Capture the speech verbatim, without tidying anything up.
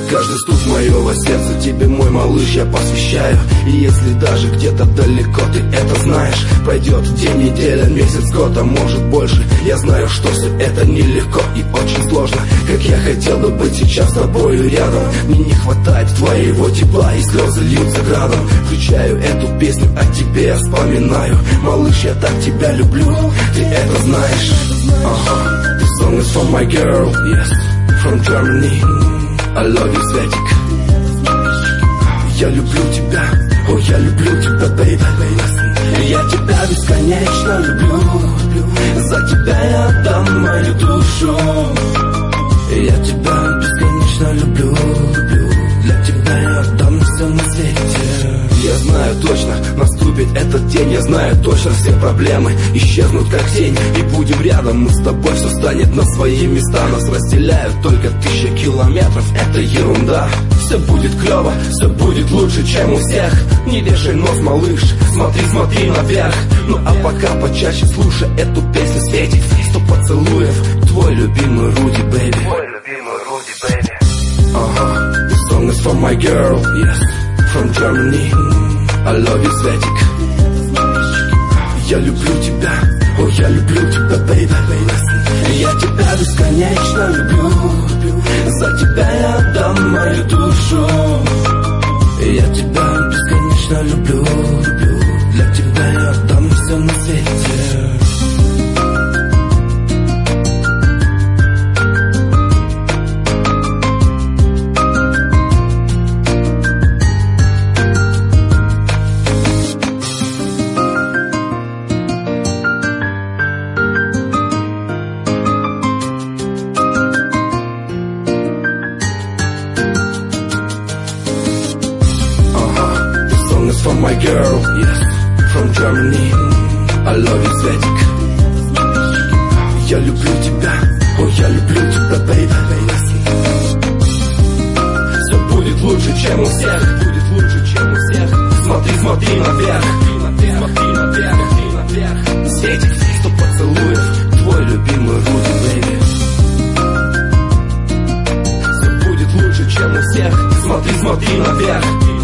Каждый стук моего сердца тебе, мой малыш, я посвящаю. И если даже где-то далеко ты это знаешь, пройдет день, неделя, месяц, год, а может больше, я знаю, что все это нелегко и очень сложно. Как я хотел бы быть сейчас с тобою рядом. Мне не хватает твоего тепла, и слезы льются градом. Включаю эту песню, о тебе я вспоминаю. Малыш, я так тебя люблю, ты это знаешь. uh-huh. This song is for my girl, yes, from Germany. I love you, Светик. Я люблю тебя, о, я люблю тебя, baby. Я тебя бесконечно люблю, за тебя я отдам мою душу. Я тебя бесконечно люблю, для тебя я отдам все на свете. Я знаю точно, наступит этот день. Я знаю точно, все проблемы исчезнут как тень. И будем рядом, мы с тобой, все станет на свои места. Нас разделяют только тысячи километров, это ерунда. Все будет клево, все будет лучше, чем у всех. Не вешай нос, малыш, смотри, смотри наверх. Ну а пока почаще слушай эту песню, Светик. Сто поцелуев, твой любимый Руди, бэйби. Твой любимый Руди, бэйби. Uh-huh. This song is for my girl, yes, from Germany. I love you, Светик. Я люблю тебя, о, я люблю тебя, baby. Я тебя бесконечно люблю, за тебя я отдам мою душу. Я тебя бесконечно люблю, для тебя я отдам все на свете. For my girl, yes, from Germany. I love you, Светик. Я люблю тебя, о, я люблю тебя, baby. Все будет лучше, чем у всех, будет лучше, чем у всех. Смотри, смотри наверх, смотри наверх, наверх. Светик, сто поцелуев, твой любимый Руди, baby. Все будет лучше, чем у всех. Смотри, смотри наверх.